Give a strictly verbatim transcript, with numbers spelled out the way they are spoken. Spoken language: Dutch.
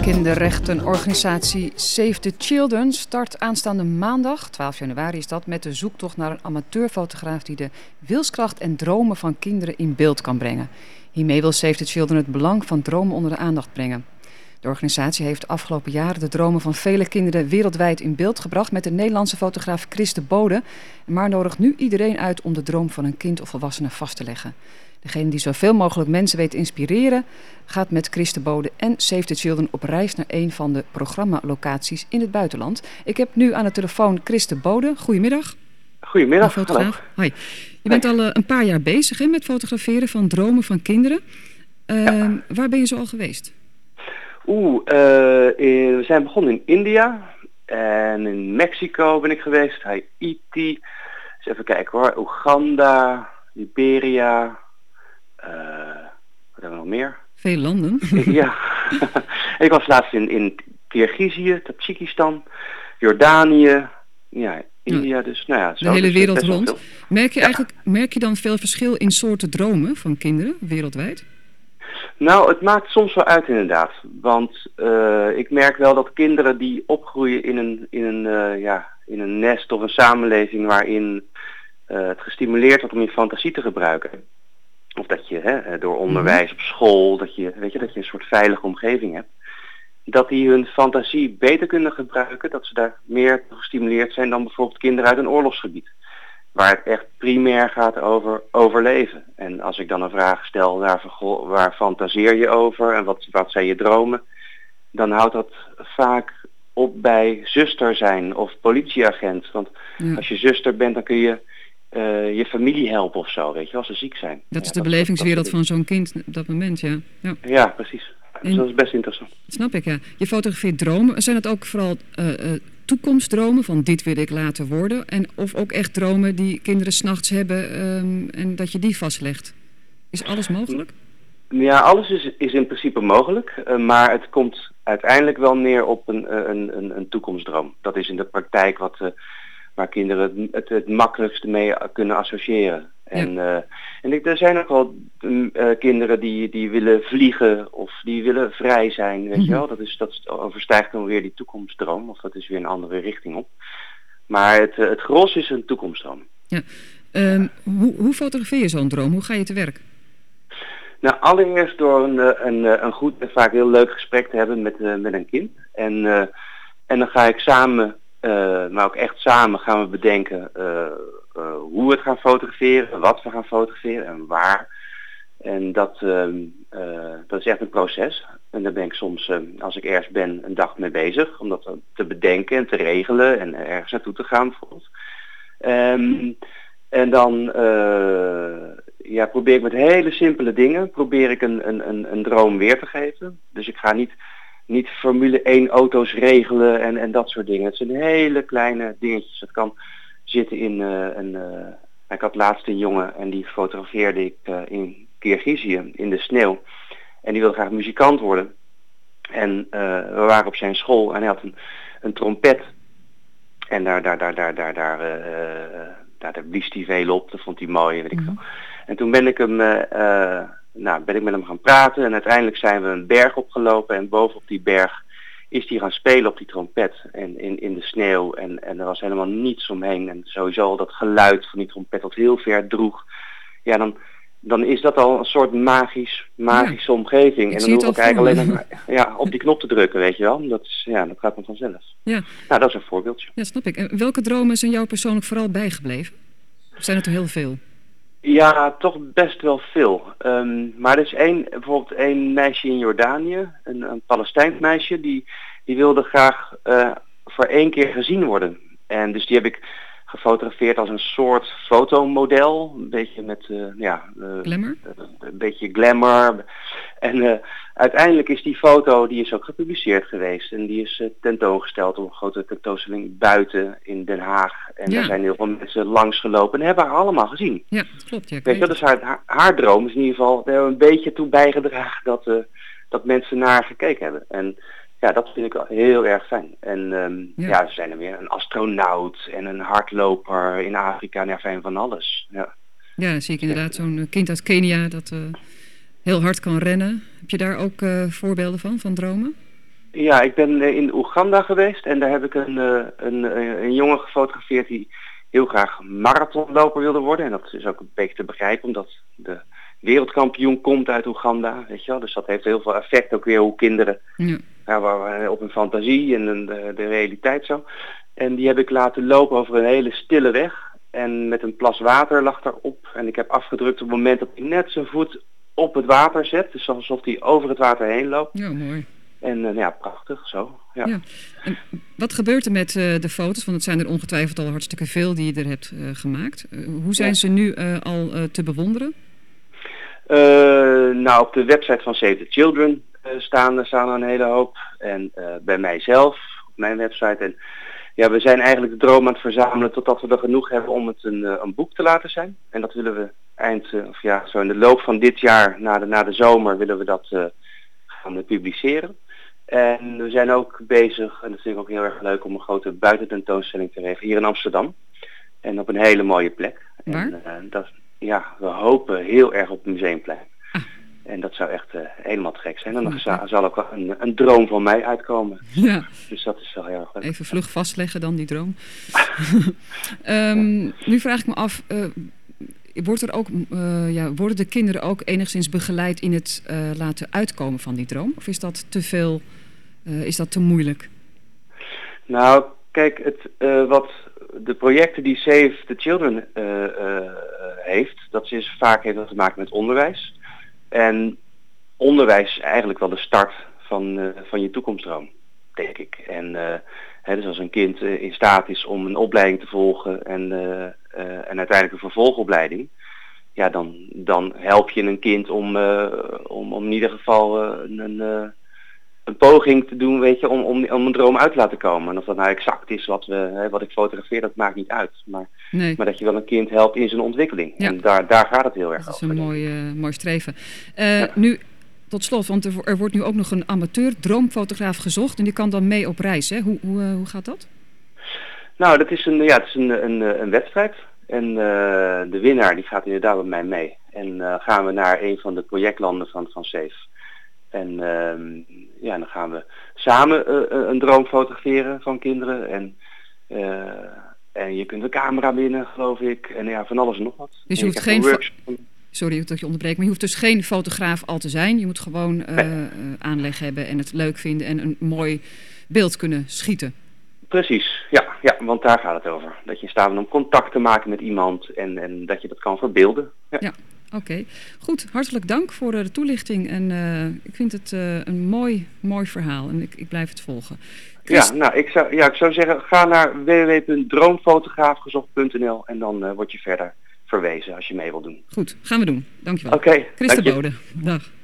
Kinderrechtenorganisatie Save the Children start aanstaande maandag, twaalf januari is dat, met de zoektocht naar een amateurfotograaf die de wilskracht en dromen van kinderen in beeld kan brengen. Hiermee wil Save the Children het belang van dromen onder de aandacht brengen. De organisatie heeft de afgelopen jaren de dromen van vele kinderen wereldwijd in beeld gebracht met de Nederlandse fotograaf Chris de Bode, maar nodigt nu iedereen uit om de droom van een kind of volwassene vast te leggen. Degene die zoveel mogelijk mensen weet te inspireren, gaat met Chris de Bode en Save the Children op reis naar een van de programmalocaties in het buitenland. Ik heb nu aan de telefoon Chris de Bode. Goedemiddag. Goedemiddag. Fotograaf. Hoi. Je bent al uh, een paar jaar bezig hè, met fotograferen van dromen van kinderen. Uh, ja. Waar ben je zo al geweest? Oeh, uh, in, we zijn begonnen in India en in Mexico ben ik geweest, Haiti, eens even kijken hoor, Oeganda, Liberia, uh, wat hebben we nog meer? Veel landen. Ja, ik was laatst in, in Kirgizië, Tajikistan, Jordanië, ja, India, ja. dus nou ja. Zo, de hele dus wereld rond. Merk je, ja. eigenlijk, merk je dan veel verschil in soorten dromen van kinderen wereldwijd? Nou, het maakt soms wel uit inderdaad. Want uh, ik merk wel dat kinderen die opgroeien in een, in een, uh, ja, in een nest of een samenleving waarin uh, het gestimuleerd wordt om je fantasie te gebruiken. Of dat je hè, door onderwijs op school, dat je, weet je, dat je een soort veilige omgeving hebt. Dat die hun fantasie beter kunnen gebruiken, dat ze daar meer gestimuleerd zijn dan bijvoorbeeld kinderen uit een oorlogsgebied. Waar het echt primair gaat over overleven. En als ik dan een vraag stel, waar, waar fantaseer je over en wat, wat zijn je dromen? Dan houdt dat vaak op bij zuster zijn of politieagent. Want ja. als je zuster bent, dan kun je uh, je familie helpen of zo, weet je, als ze ziek zijn. Dat is ja, de dat, belevingswereld dat, van zo'n kind op dat moment, ja. Ja, ja precies. Dus dat is best interessant. Snap ik, ja. Je fotografeert dromen. Zijn het ook vooral uh, uh, toekomstdromen van dit wil ik later worden? En of ook echt dromen die kinderen 's nachts hebben um, en dat je die vastlegt? Is alles mogelijk? Ja, alles is, is in principe mogelijk. Uh, maar het komt uiteindelijk wel neer op een, een, een, een toekomstdroom. Dat is in de praktijk wat, uh, waar kinderen het, het, het makkelijkste mee kunnen associëren. En, ja. uh, en ik, er zijn ook wel uh, kinderen die, die willen vliegen of die willen vrij zijn, weet mm-hmm. je wel. Dat, is, dat overstijgt dan weer die toekomstdroom, of dat is weer een andere richting op. Maar het, het gros is een toekomstdroom. Ja. Um, hoe, hoe fotografeer je zo'n droom? Hoe ga je te werk? Nou, allereerst door een, een, een goed en vaak heel leuk gesprek te hebben met, uh, met een kind. En, uh, en dan ga ik samen, uh, maar ook echt samen gaan we bedenken uh, uh, hoe we het gaan fotograferen, wat we gaan fotograferen en waar. En dat, uh, uh, dat is echt een proces. En daar ben ik soms, uh, als ik ergens ben, een dag mee bezig. Om dat te bedenken en te regelen en ergens naartoe te gaan bijvoorbeeld. Um, en dan uh, ja, probeer ik met hele simpele dingen probeer ik een, een, een, een droom weer te geven. Dus ik ga niet, niet Formule één auto's regelen en, en dat soort dingen. Het zijn hele kleine dingetjes. Het kan zitten in uh, een... Uh, ik had laatst een jongen en die fotografeerde ik uh, in Kirgizië in de sneeuw. En die wilde graag muzikant worden. En uh, we waren op zijn school en hij had een, een trompet. En daar, daar, daar, daar, daar, daar, uh, daar, daar blies hij veel op. Dat vond hij mooi, weet ik veel. En toen ben ik hem, uh, uh, nou, ben ik met hem gaan praten. En uiteindelijk zijn we een berg opgelopen. En bovenop die berg is hij gaan spelen op die trompet. En in, in de sneeuw. En, en er was helemaal niets omheen. En sowieso al dat geluid van die trompet dat heel ver droeg. Ja, dan... dan is dat al een soort magisch, magische ja. omgeving. Ik en dan hoef ik eigenlijk alleen maar ja, op die knop te drukken, weet je wel. Dat, is, ja, dat gaat dan vanzelf. Ja. Nou, dat is een voorbeeldje. Ja, snap ik. En welke dromen zijn jou persoonlijk vooral bijgebleven? Of zijn het er heel veel? Ja, toch best wel veel. Um, maar er is één, bijvoorbeeld één meisje in Jordanië, een, een Palestijns meisje, die, die wilde graag uh, voor één keer gezien worden. En dus die heb ik gefotografeerd als een soort fotomodel, een beetje met uh, ja, uh, glamour? Uh, een beetje glamour. En uh, uiteindelijk is die foto, die is ook gepubliceerd geweest en die is uh, tentoongesteld op een grote tentoonstelling buiten in Den Haag. En ja. daar zijn heel veel mensen langsgelopen en hebben haar allemaal gezien. Ja, dat klopt. Ja, weet je, dat is haar, haar, haar droom is in ieder geval, we hebben een beetje toe bijgedragen dat, uh, dat mensen naar haar gekeken hebben. En ja, dat vind ik wel heel erg fijn. En um, ja. ja, er zijn er weer een astronaut en een hardloper in Afrika en ja, van alles. Ja, ja zie ik inderdaad zo'n kind uit Kenia dat uh, heel hard kan rennen. Heb je daar ook uh, voorbeelden van, van dromen? Ja, ik ben uh, in Oeganda geweest en daar heb ik een, uh, een, uh, een jongen gefotografeerd die heel graag marathonloper wilde worden. En dat is ook een beetje te begrijpen, omdat de wereldkampioen komt uit Oeganda, weet je wel. Dus dat heeft heel veel effect ook weer hoe kinderen Ja. Ja, waar, op hun fantasie en de, de realiteit zo. En die heb ik laten lopen over een hele stille weg. En met een plas water lag daarop. En ik heb afgedrukt op het moment dat hij net zijn voet op het water zet. Dus alsof hij over het water heen loopt. Ja, mooi. En uh, ja, prachtig zo. Ja. Ja. En wat gebeurt er met uh, de foto's? Want het zijn er ongetwijfeld al hartstikke veel die je er hebt uh, gemaakt. Uh, hoe zijn ja. ze nu uh, al uh, te bewonderen? Uh, nou, op de website van Save the Children uh, staan, staan er een hele hoop. En uh, bij mijzelf, op mijn website. En ja, we zijn eigenlijk de droom aan het verzamelen totdat we er genoeg hebben om het een, uh, een boek te laten zijn. En dat willen we eind, uh, of ja, zo in de loop van dit jaar, na de, na de zomer, willen we dat uh, gaan uh, publiceren. En we zijn ook bezig, en dat vind ik ook heel erg leuk, om een grote buitententoonstelling te regelen hier in Amsterdam. En op een hele mooie plek. Waar? En, uh, dat, ja, we hopen heel erg op het Museumplein. Ah. En dat zou echt uh, helemaal te gek zijn. En dan zal, zal ook wel een, een droom van mij uitkomen. Ja. Dus dat is wel heel erg leuk. Even vlug vastleggen dan, die droom. um, nu vraag ik me af, uh, wordt er ook, uh, ja, worden de kinderen ook enigszins begeleid in het uh, laten uitkomen van die droom? Of is dat te veel, uh, is dat te moeilijk? Nou, kijk, het, uh, wat de projecten die Save the Children uh, uh, heeft, dat is vaak heeft dat te maken met onderwijs. En onderwijs is eigenlijk wel de start van, uh, van je toekomstdroom, denk ik. En uh, hè, dus als een kind uh, in staat is om een opleiding te volgen en, uh, uh, en uiteindelijk een vervolgopleiding, ja, dan, dan help je een kind om, uh, om, om in ieder geval uh, een, uh, een poging te doen, weet je, om, om, om een droom uit te laten komen. En of dat nou exact is wat, we, hè, wat ik fotografeer, dat maakt niet uit. Maar, nee. maar dat je wel een kind helpt in zijn ontwikkeling. Ja. En daar, daar gaat het heel erg over. Dat is een mooi, uh, mooi streven. Uh, ja. Nu, tot slot, want er, er wordt nu ook nog een amateur droomfotograaf gezocht. En die kan dan mee op reis, hè? Hoe, hoe, uh, hoe gaat dat? Nou, dat is een, ja, het is een, een, een wedstrijd. En uh, de winnaar die gaat inderdaad met mij mee. En uh, gaan we naar een van de projectlanden van, van Save. En uh, ja, dan gaan we samen uh, een droom fotograferen van kinderen. En, uh, en je kunt een camera winnen, geloof ik. En ja, van alles en nog wat. Dus je hoeft geen... Sorry dat je onderbreekt, maar je hoeft dus geen fotograaf al te zijn. Je moet gewoon uh, nee. aanleg hebben en het leuk vinden en een mooi beeld kunnen schieten. Precies, ja, ja, want daar gaat het over. Dat je in staat bent om contact te maken met iemand en, en dat je dat kan verbeelden. Ja, ja oké. Okay. Goed, hartelijk dank voor de toelichting. En uh, ik vind het uh, een mooi, mooi verhaal en ik, ik blijf het volgen. Chris... Ja, nou, ik zou, ja, ik zou zeggen, ga naar w w w punt droomfotograafgezocht punt n l en dan uh, word je verder verwezen als je mee wil doen. Goed, gaan we doen. Dankjewel. Oké. Okay, Chris de Bode, dag.